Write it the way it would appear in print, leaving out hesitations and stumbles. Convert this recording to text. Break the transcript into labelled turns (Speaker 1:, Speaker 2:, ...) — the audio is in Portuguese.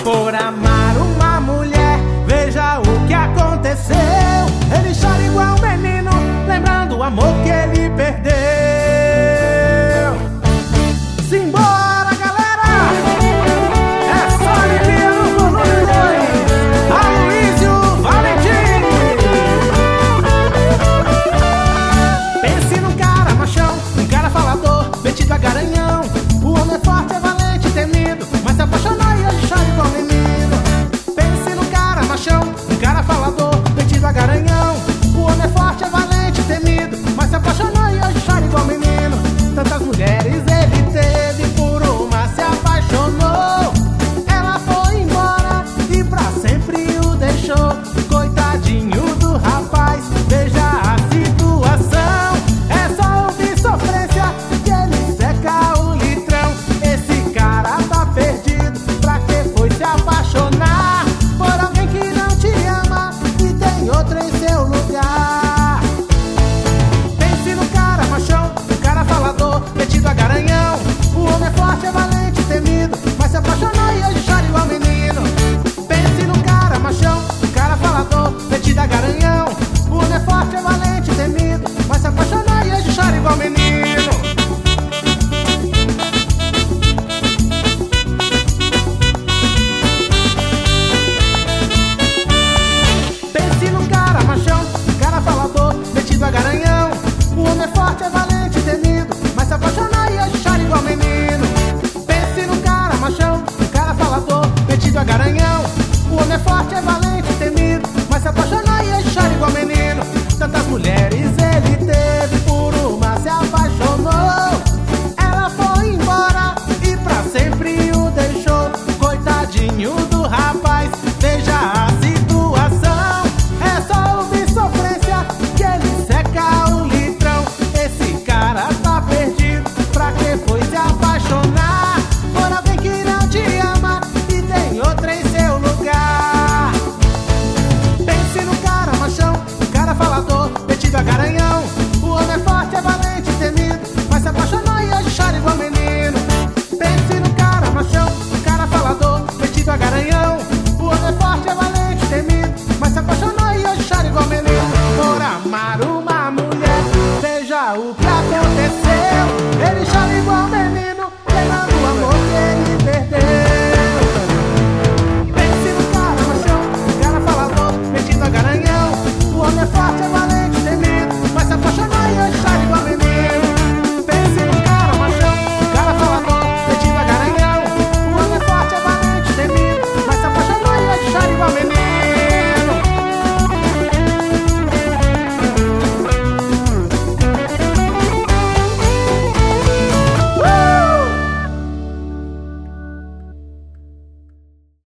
Speaker 1: Por amar uma mulher, veja o que aconteceu. Ele chora igual um menino, lembrando o amor que ele perdeu. Simbora, galera! É só alegria no volume 2. Aloysio Valentim. Pense num cara machão, um cara falador, metido a garanhão. O homem é forte, é valente, temido, mas se apaixonou e hoje chora igual menino. Pense num cara machão, um cara falador, metido a garanhão. O homem é forte, é valente, temido, mas se apaixonou e hoje chora igual menino. Tantas mulheres ele teve, por uma se apaixonou. Ela foi embora e pra sempre o deixou. Coitadinho do rapaz, veja a situação. É só ouvir sofrência que ele seca o litrão. Esse cara tá perdido, pra que foi se apaixonar por alguém que não te ama e tem outro em seu lugar? Pense no cara machão, um cara falador, metido a garanhão. O homem é forte, é valente, temido, mas se apaixonou e hoje chora igual menino. Pense no cara machão, um cara falador, metido a garanhão. O homem é forte, é valente, temido, mas se apaixonou e hoje chora igual menino. Pense no cara machão, um cara falador, metido a garanhão. O homem é forte, é valente, temido, mas se apaixonou e hoje chora igual menino. Pense no cara machão, um cara falador, metido a garanhão. O homem é forte, é valente, temido, mas se apaixonou